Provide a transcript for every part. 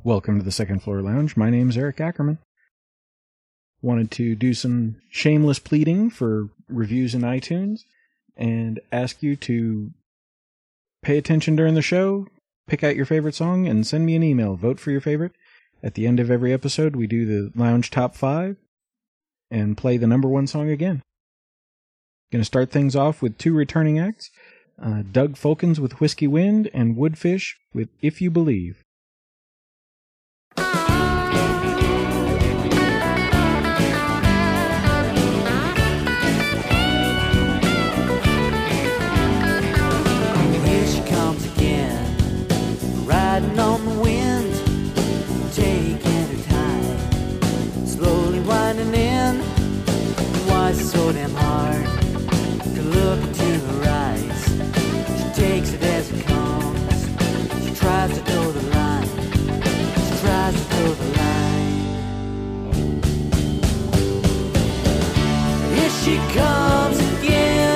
Welcome to the Second Floor Lounge. My name's Eric Ackerman. Wanted to do some shameless pleading for reviews in iTunes and ask you to pay attention during the show, pick out your favorite song, and send me an email. Vote for your favorite. At the end of every episode, we do the Lounge Top 5 and play the number one song again. Going to start things off with two returning acts, Doug Folkens with Whiskey Wind and Woodfish with If You Believe. Riding on the wind, taking her time, slowly winding in. Why is it so damn hard to look into her eyes? She takes it as it comes. She tries to toe the line. She tries to toe the line. Here she comes again.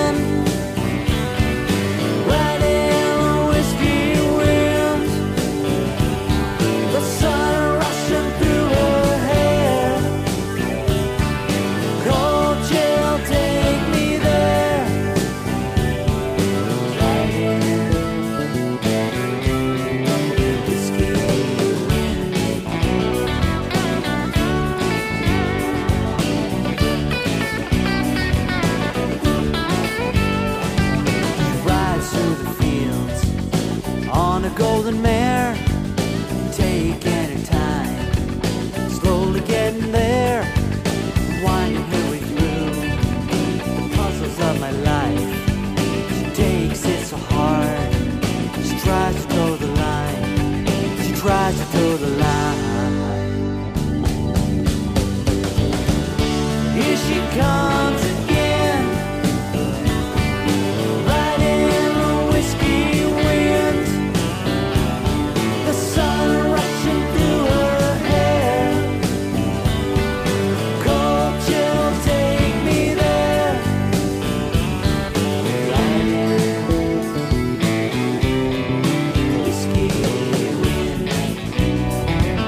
Golden mare, taking her time, slowly getting there, winding her way through the puzzles of my life. She takes it so hard, she tries to toe the line, she tries to toe the line. Here she comes again, riding the whiskey wind. The sun rushing through her hair. Cold chill, take me there. Whiskey wind.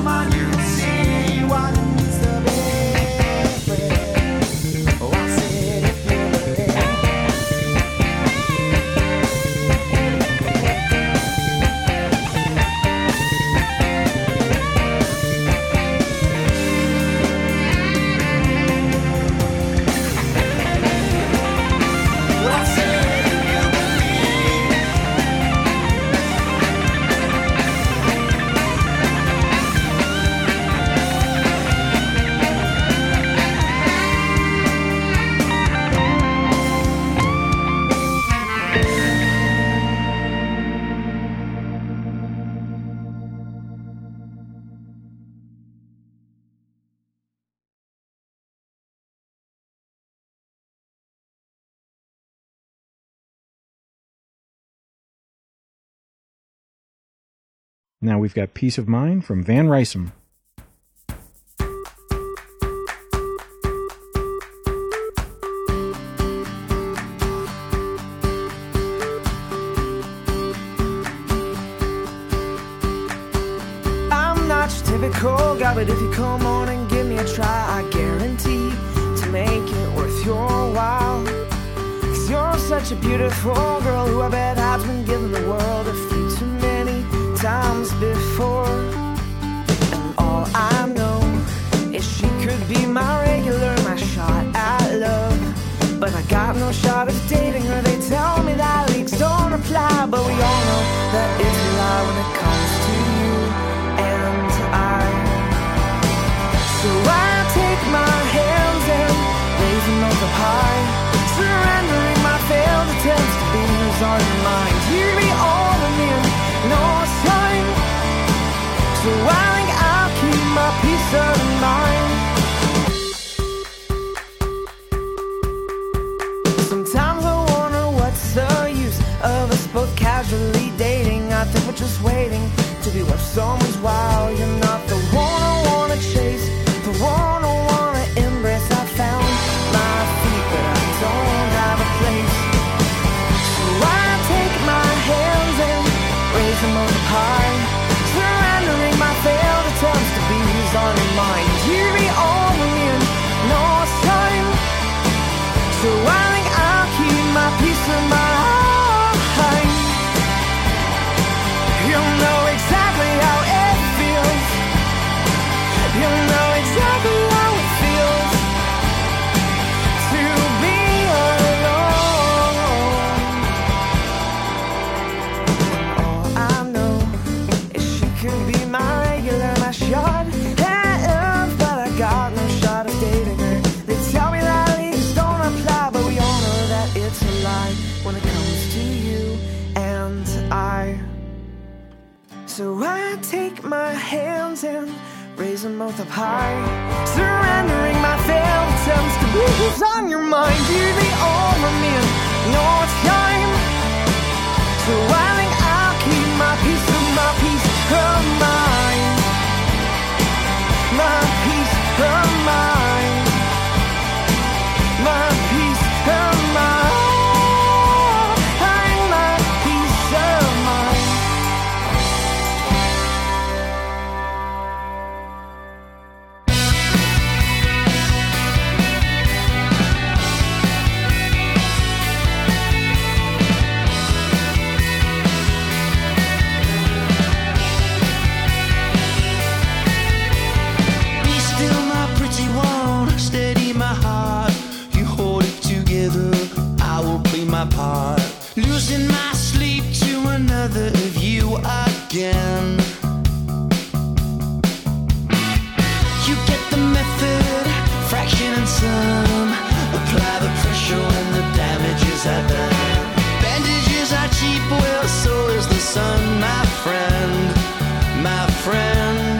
Come on, you can see what needs to be free. Oh, I said if you believe. Well, I said if you believe. Now we've got Peace of Mind from Van Rysum. I'm not your typical guy, but if you come on and give me a try, I guarantee to make it worth your while. 'Cause you're such a beautiful girl who I bet has been given the world a few too many times before. And all I know is she could be my regular, my shot at love. But I got no shot of dating her. They tell me that leaks don't apply, but we all know that it's a lie when it comes to you and I. So I take my hands and raise them up high, surrendering my failed attempts to be who's on your mind. Hear me all in me and no sign. So I think I'll keep my peace of mind. Sometimes I wonder what's the use of us both casually dating. I think we're just waiting to be worth someone's while. You're not the one I wanna chase, the one I wanna embrace. I found my feet, but I don't have a place. So I take my hands and raise them up high, surrendering my failed attempts to be who's on your mind. Hear me all in no sign. So I think I'll keep my peace of mind. You know exactly how it feels. You know exactly how it feels to be alone. All I know is she could be my regular, my shot at love, but I got no shot of dating her. They tell me that leaves don't apply, but we all know that it's a lie when it comes to you and I. So I take my hands and raise them both up high, surrendering my failed attempts to be who's on your mind. You're the only man, no time. So I think I'll keep my peace of mind. My peace of mind. My peace of mind. My peace of mind. Be still, my pretty one, steady my heart. You hold it together, I will play my part. Losing my sleep to another of you again. You get the method, fraction and sum. Apply the pressure when the damages are done. Bandages are cheap, well, so is the sun, my friend, my friend.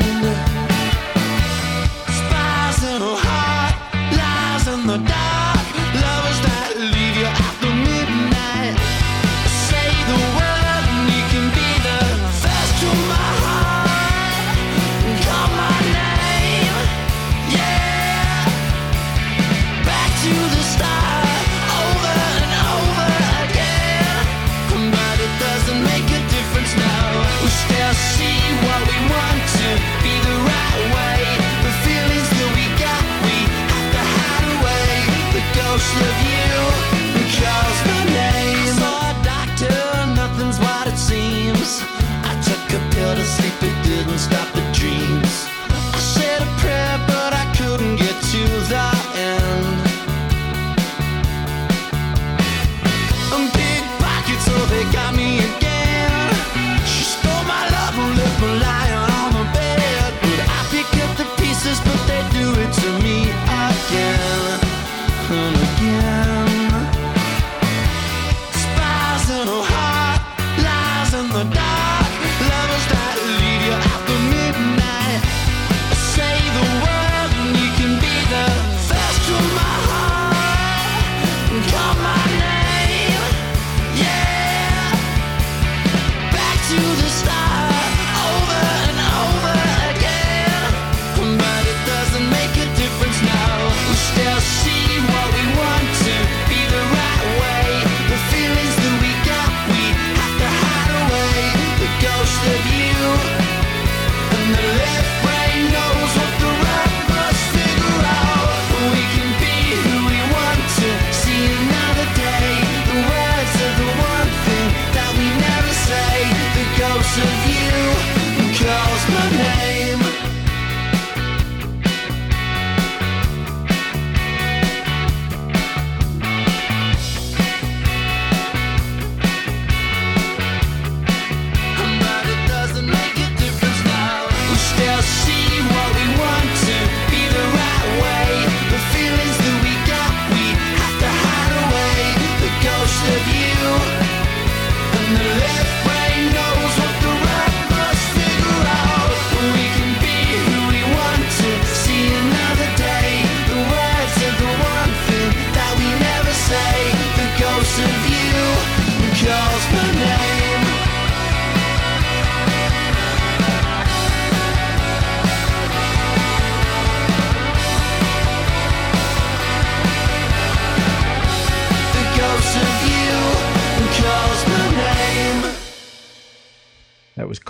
Spies in a heart, lies in the dark, lovers that leave you after midnight.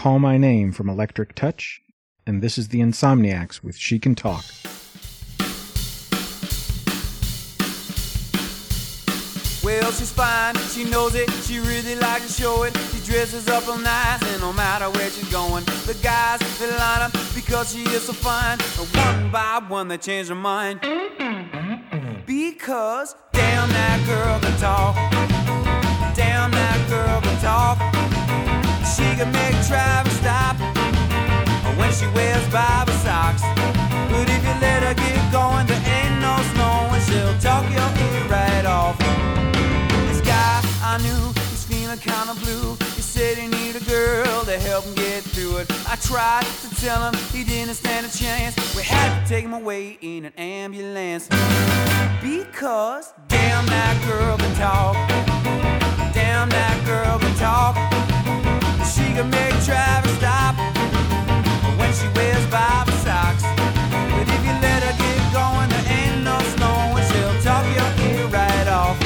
Call My Name from Electric Touch, and this is the Insomniacs with She Can Talk. Well, she's fine, she knows it, she really likes to show it. She dresses up real nice, and no matter where she's going, the guys, they line up because she is so fine. But one by one, they change their mind. Because, damn, that girl can talk. Damn, that girl can talk. She can make traffic stop when she wears Bible socks. But if you let her get going, there ain't no snowing. She'll talk your ear right off. I knew he's feeling kind of blue. He said he needed a girl to help him get through it. I tried to tell him he didn't stand a chance. We had to take him away in an ambulance. Because damn, that girl can talk. Damn, that girl can talk. She can make traffic stop when she wears Bible socks. But if you let her get going, there ain't no snowing. She'll talk your ear right off.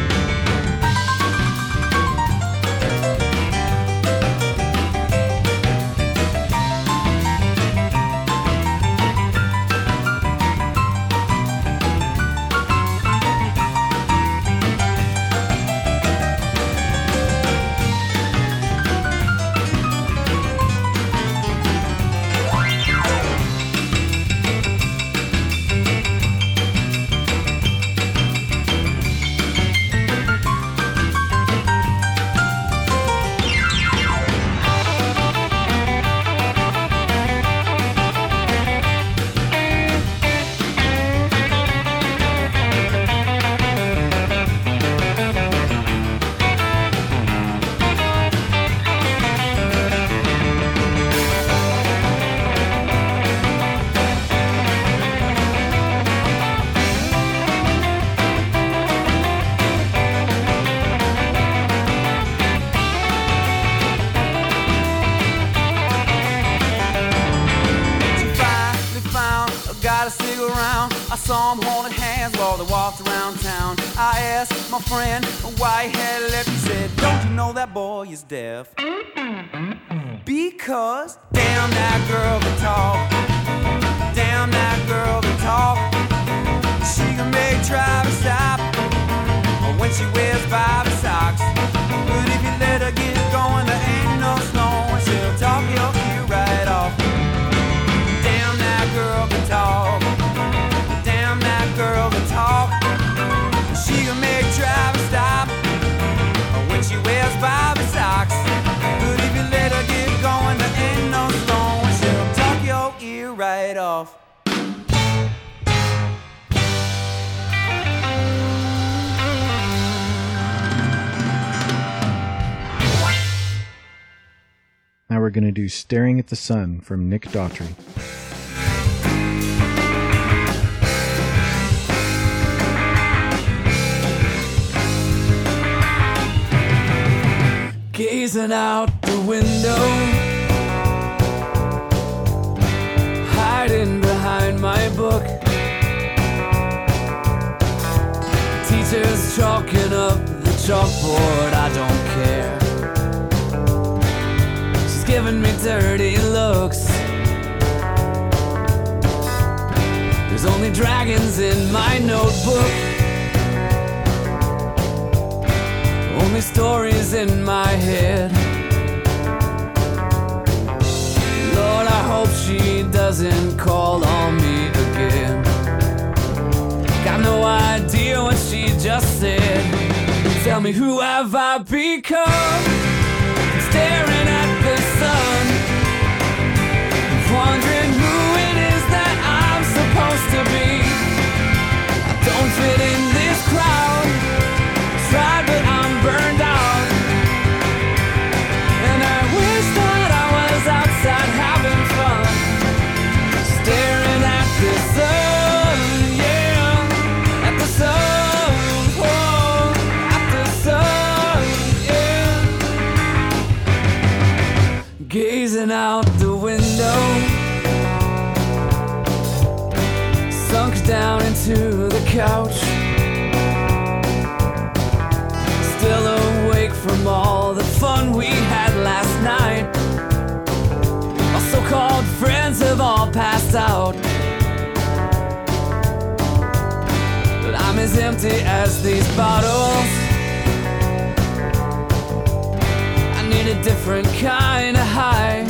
Saw him holding hands while they walked around town. I asked my friend why he had left. He said, don't you know that boy is deaf? Because damn, that girl can talk. Damn, that girl can talk. She can make traffic stop when she wears Bible socks. But if you let her get going, there ain't no snowing. She'll talk your ear right off. Damn, that girl can talk. Damn, that girl can talk. She can make traffic stop when she wears Bible socks. But if you let her get going, there ain't no snowing. She'll talk your ear right off. Now we're going to do Staring at the Sun from Nick Daughtry. Gazing out the window, hiding behind my book. Teacher's chalking up the chalkboard, I don't care. She's giving me dirty looks. There's only dragons in my notebook. Only stories in my head. Lord, I hope she doesn't call on me again. Got no idea what she just said. Tell me, who have I become? Staring at the sun, wondering who it is that I'm supposed to be. I don't fit in this crowd. Tried, but I'm burned out. And I wish that I was outside having fun, staring at the sun, yeah, at the sun, oh, at the sun, yeah. Gazing out the window, sunk down into the couch. Still awake from all the fun we had last night. all passed out. But I'm as empty as these bottles. I need a different kind of high.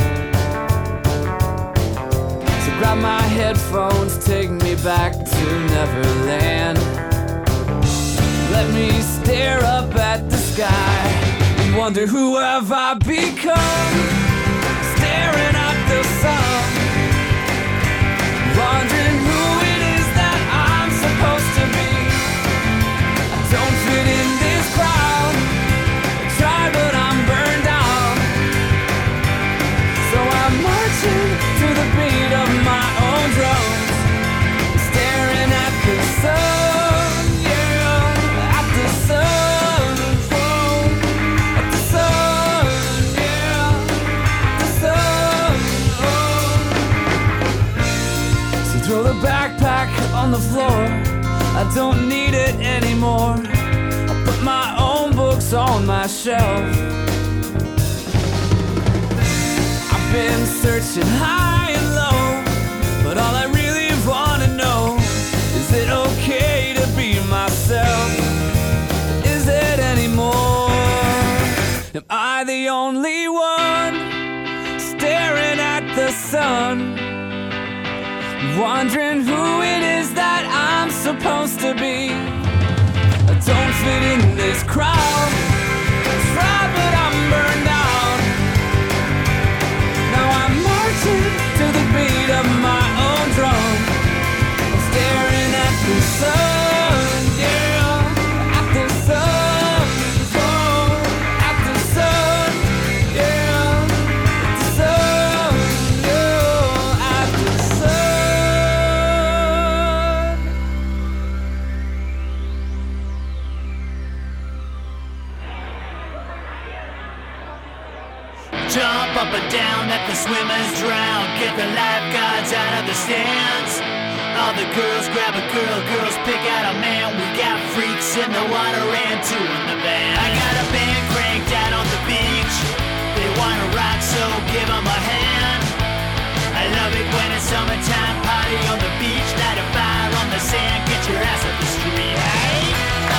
So grab my headphones, take me back to Neverland. Let me stare up at the sky and wonder who have I become. Staring at the sun, wondering who it is that I'm supposed to be. I don't fit in this crowd. I try but I'm burned out. So I'm marching to the beat of my own drums, staring at the sun. Throw the backpack on the floor, I don't need it anymore. I'll put my own books on my shelf. I've been searching high and low, but all I really wanna know, is it okay to be myself? Is it anymore? Am I the only one staring at the sun, wondering who it is that I'm supposed to be? I don't fit in this crowd. Try but I'm burned out. Now I'm marching to the beat of my own drum. I'm staring at the sun, yeah, at the sun, oh, at the sun, yeah, at the sun, yeah, at the sun. Jump up and down, let the swimmers drown. Get the lifeguards out of the stands. All the girls grab a girl, girls pick out a man. We got freaks in the water and two in the van. I got a band cranked out on the beach. They wanna rock, so give them a hand. I love it when it's summertime, party on the beach. Light a fire on the sand, get your ass up the street. Hey!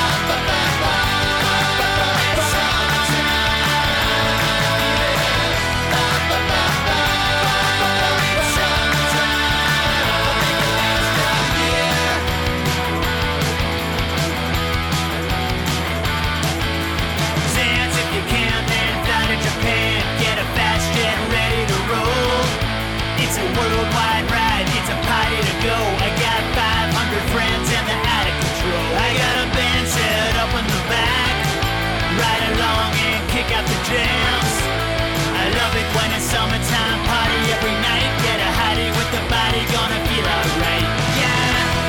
It's a worldwide ride, it's a party to go. I got 500 friends and they're out of control. I got a band set up in the back, ride along and kick out the jams. I love it when it's summertime, party every night. Get a hottie with the body, gonna feel alright. Yeah.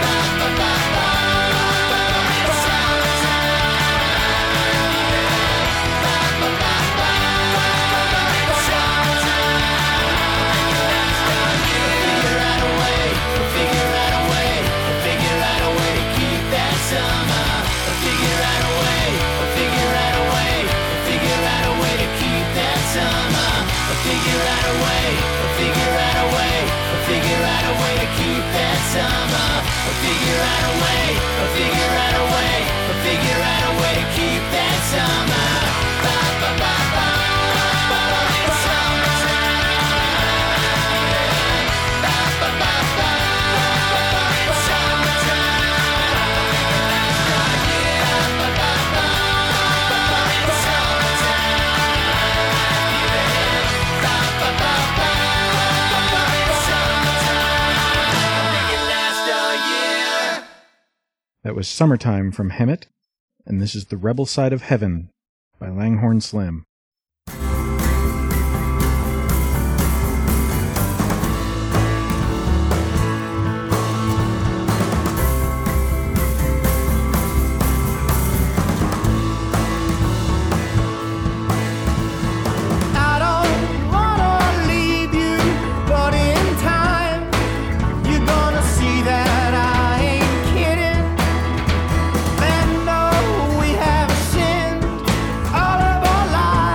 That was Summertime from Hemet, and this is The Rebel Side of Heaven by Langhorne Slim. All of our lives.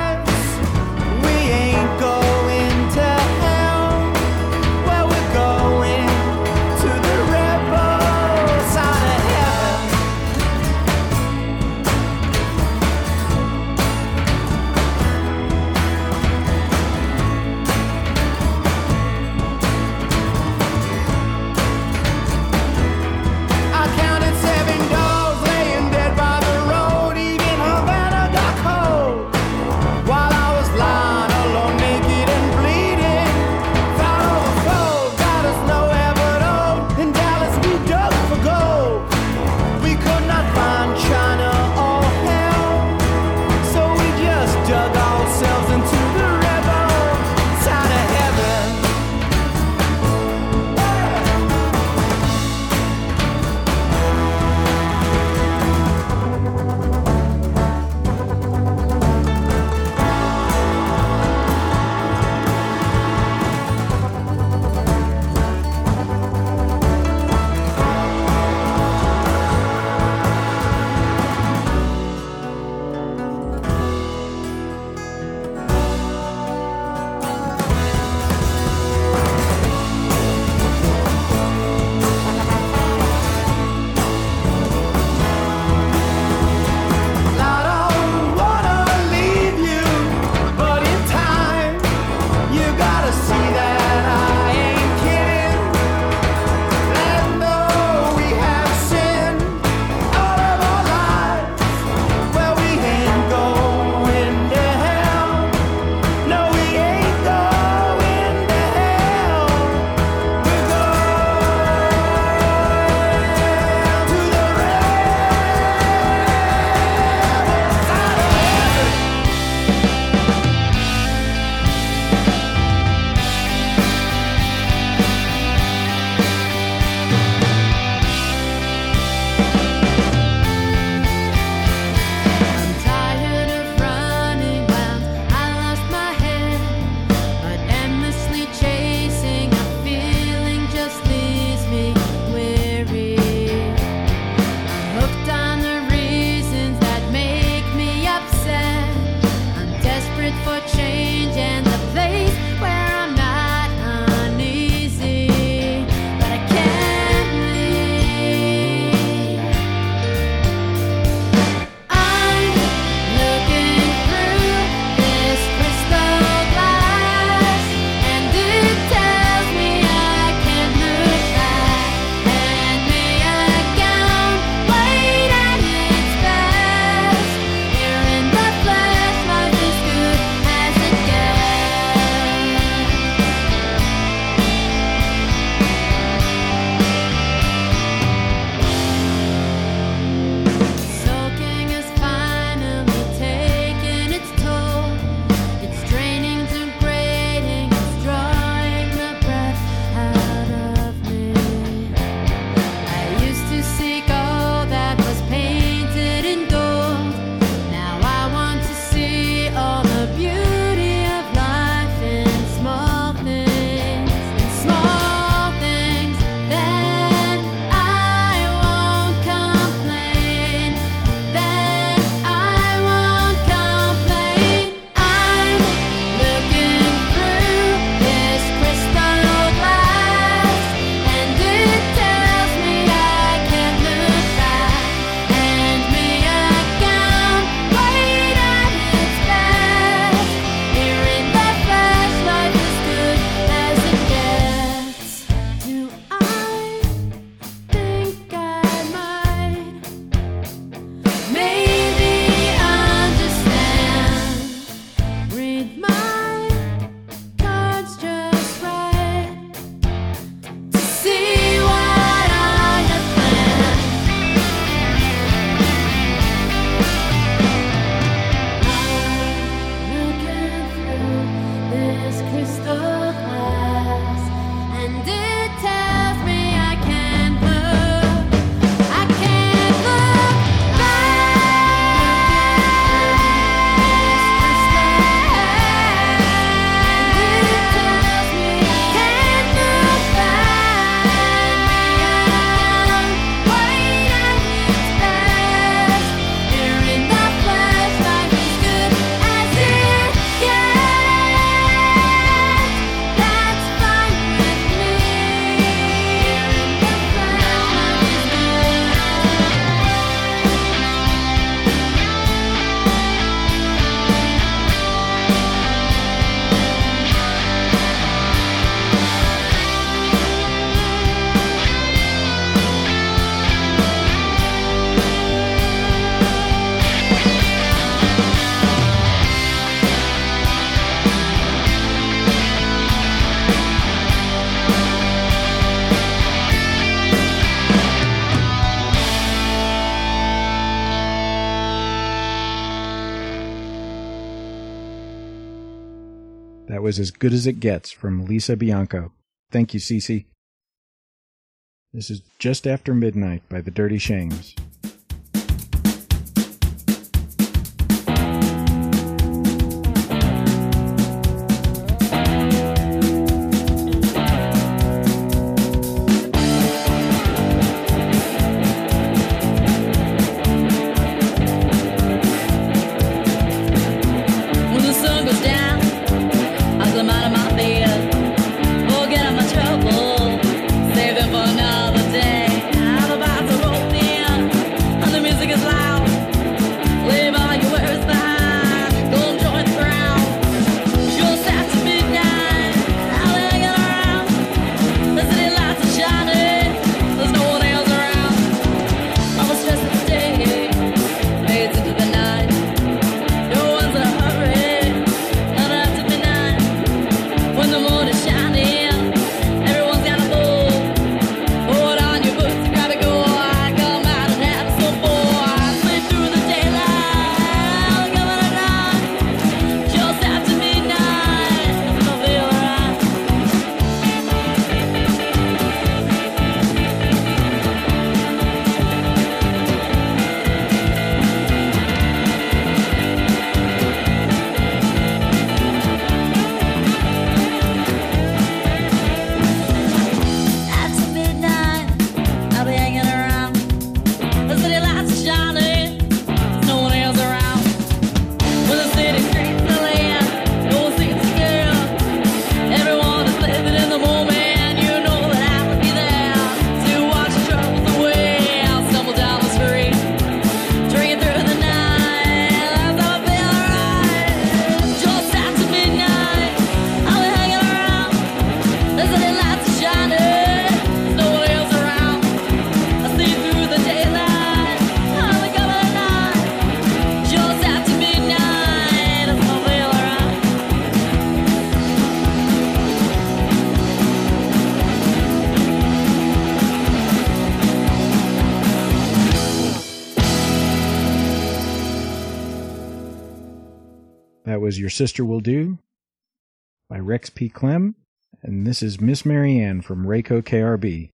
That was As Good as It Gets from Lisa Bianco. Thank you, Cece. This is Just After Midnight by the Dirty Shames. That was Your Sister Will Do by Rex P. Clem, and this is Miss Marianne from Rayco KRB.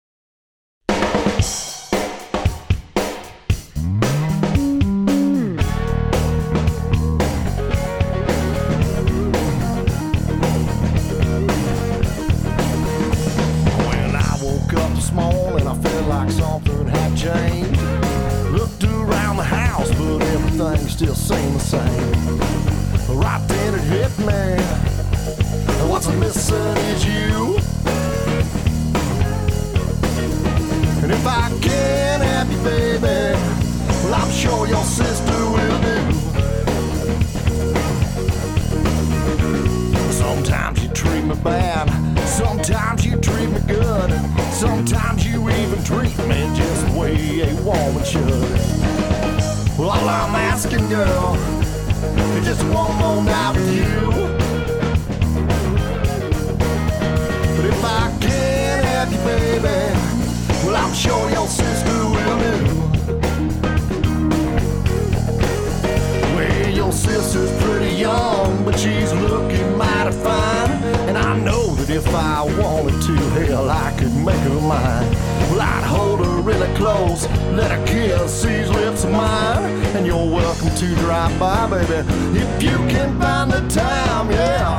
When I woke up this morning, I felt like something had changed. Looked around the house, but everything still seemed the same. Right then it hit me, what's missing is you. And if I can't have you, baby, well, I'm sure your sister will do. Sometimes you treat me bad, sometimes you treat me good, sometimes you even treat me just the way a woman should. Well, all I'm asking, girl, just one more night with you. But if I can't have you, baby, well, I'm sure your sister will do. Well, your sister's pretty young, but she's looking mighty fine. And I know that if I wanted to, hell, I could make her mine. Well, I'd hold her really close, let her kiss these lips of mine. And you're welcome to drive by, baby, if you can find the time, yeah.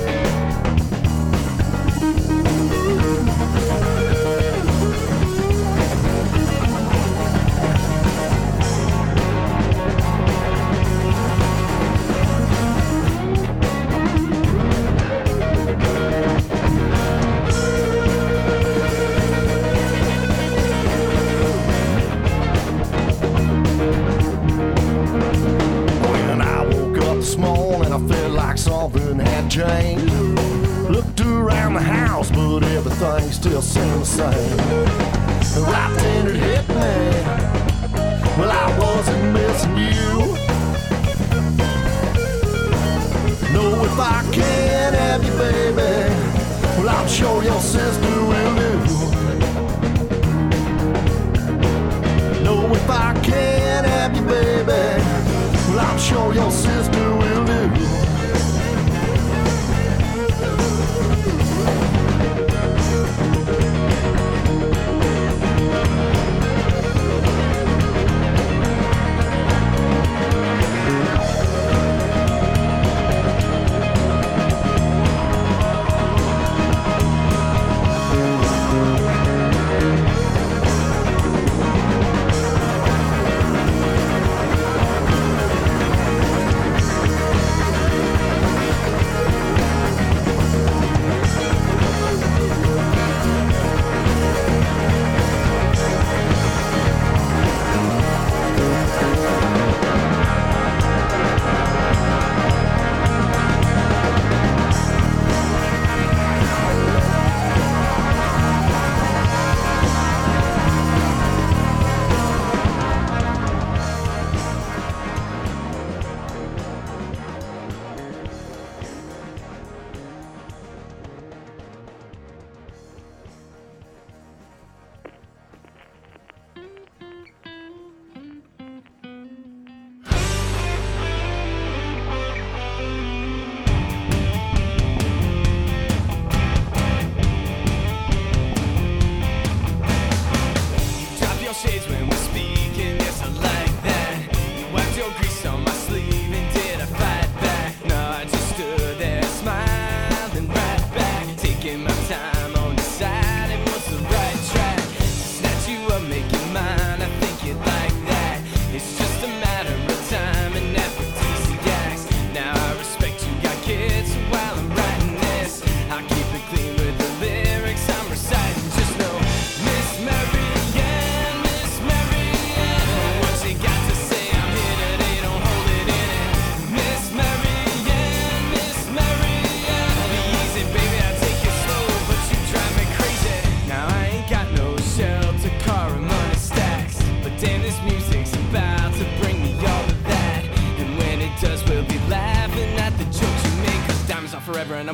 Something had changed. Looked around the house, but everything still seemed the same. Right then it hit me, well, I wasn't missing you. No, if I can't have you, baby, well, I'm sure your sister will do. No, if I can't have you, baby, well, I'm sure your sister will do.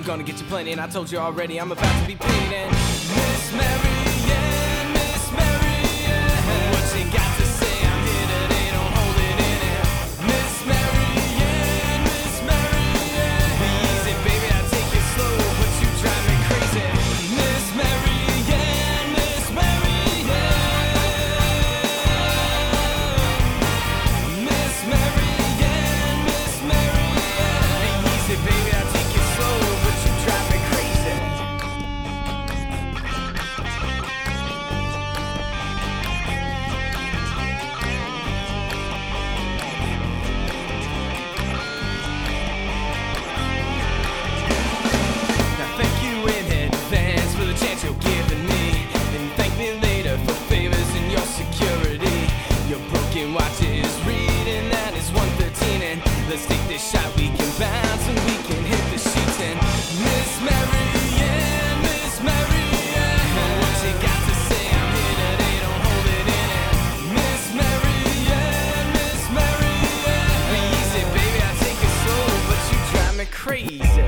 I'm gonna get you plenty, and I told you already I'm about to be pleading. Miss Marianne, Miss Marianne, what you got to say? I'm here today, don't hold it in it. Miss Marianne, Miss Marianne, be easy, baby, I'll take it slow, but you drive me crazy. Miss Marianne, Miss Marianne, Miss Marianne, Miss Marianne, be easy, baby, I'll take it slow, but you drive me crazy. Now thank you in advance for the chance you're giving me, and thank me later for favors and your security. Your broken watch is reading that it's 1:13, and let's take this shot. We can bounce and we can hit the sheets. And Miss Marianne, Miss Marianne, what you got to say? I'm here today, don't hold it in it. Miss Marianne, Miss Marianne, be easy, baby, I take it slow, but you drive me crazy.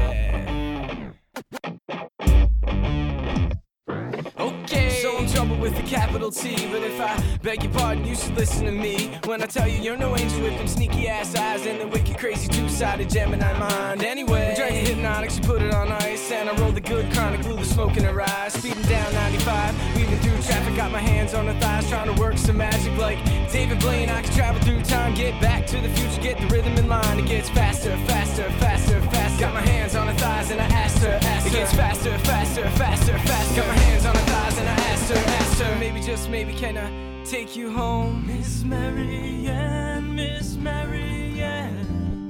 Okay, so I'm trouble with a capital T, but if I beg your pardon, you should listen to me when I tell you you're no angel with them sneaky ass eyes and the wicked, crazy, two-sided Gemini mind. Anyway, we drank the hypnotics, you put it on ice, and I rolled the good chronic, blew the smoke in her eyes, speeding down 95, weaving through traffic, got my hands on her thighs, trying to work some magic like David Blaine. I can travel through time, get back to the future, get the rhythm in line. It gets faster, faster, faster, faster. Got my hands on her thighs and I asked her. It gets faster, faster, faster, faster. Got my hands on her thighs and I asked her. Maybe, just maybe, can I take you home? Miss Marianne, Miss Marianne,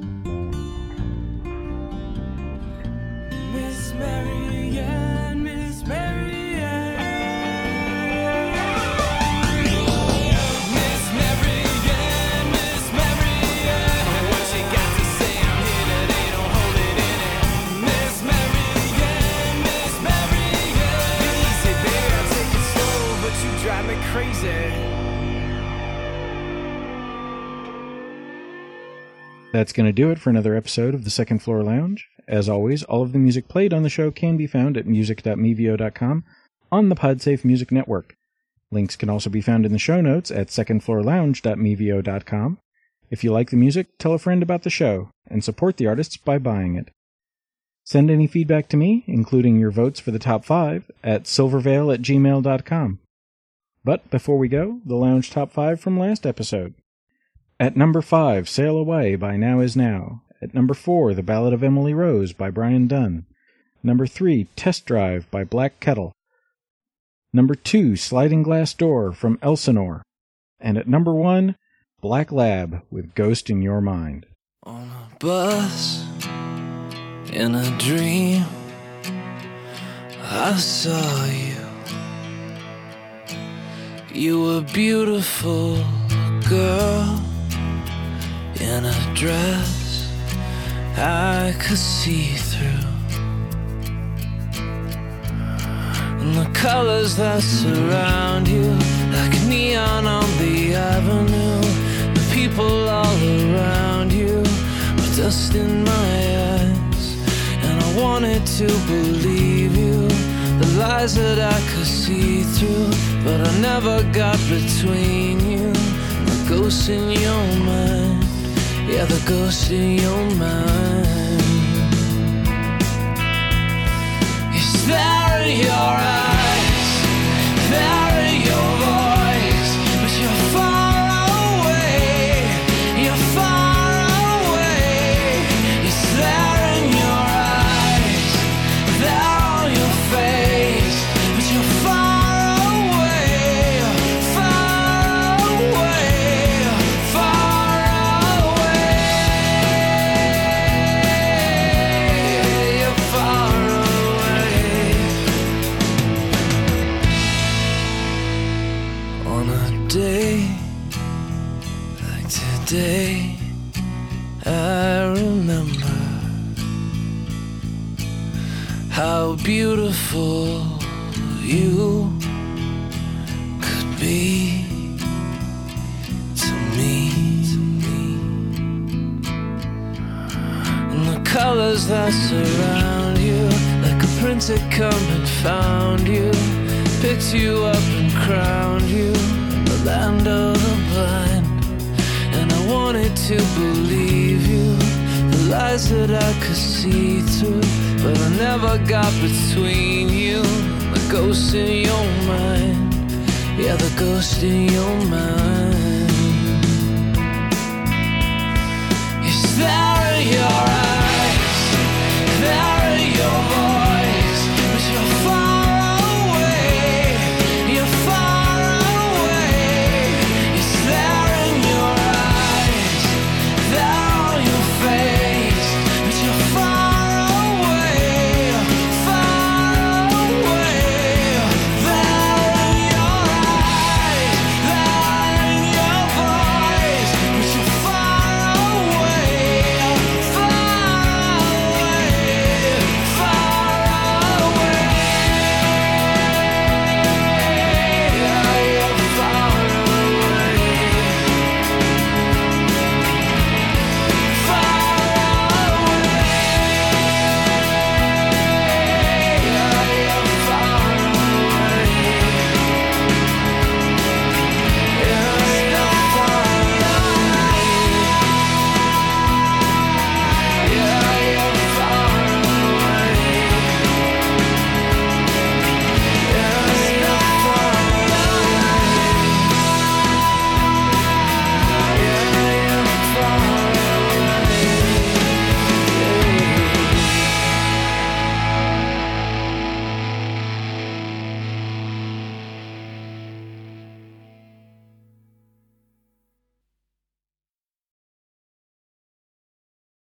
Miss Marianne, Miss Marianne. Miss Marianne, Miss Marianne, what you got to say? I'm here today, don't hold it in it. Miss Marianne, Miss Marianne, be easy, baby, I'll take it slow, but you drive me crazy. That's going to do it for another episode of the Second Floor Lounge. As always, all of the music played on the show can be found at music.mevio.com on the Podsafe Music Network. Links can also be found in the show notes at secondfloorlounge.mevio.com. If you like the music, tell a friend about the show, and support the artists by buying it. Send any feedback to me, including your votes for the top 5, at silvervale@gmail.com. But before we go, the Lounge Top 5 from last episode. At number 5, Sail Away by Now Is Now. At number 4, The Ballad of Emily Rose by Brian Dunn. Number 3, Test Drive by Black Kettle. Number 2, Sliding Glass Door from Elsinore. And at number 1, Black Lab with Ghost in Your Mind. On a bus, in a dream, I saw you. You were beautiful, girl, in a dress I could see through. And the colors that surround you, like neon on the avenue. The people all around you were dust in my eyes. And I wanted to believe you, the lies that I could see through. But I never got between you. The ghost in your mind, yeah, the ghost in your mind. Is there in your eyes, there in your voice, but you're far away, you're far away. Is there in your eyes, there on your face, but you're far away, far away, far away. You're far away. On a day like today, I remember how beautiful you could be to me. And the colors that surround you, prince had come and found you, picked you up and crowned you in the land of the blind. And I wanted to believe you, the lies that I could see through, but I never got between you, the ghost in your mind. Yeah, the ghost in your mind. You're staring your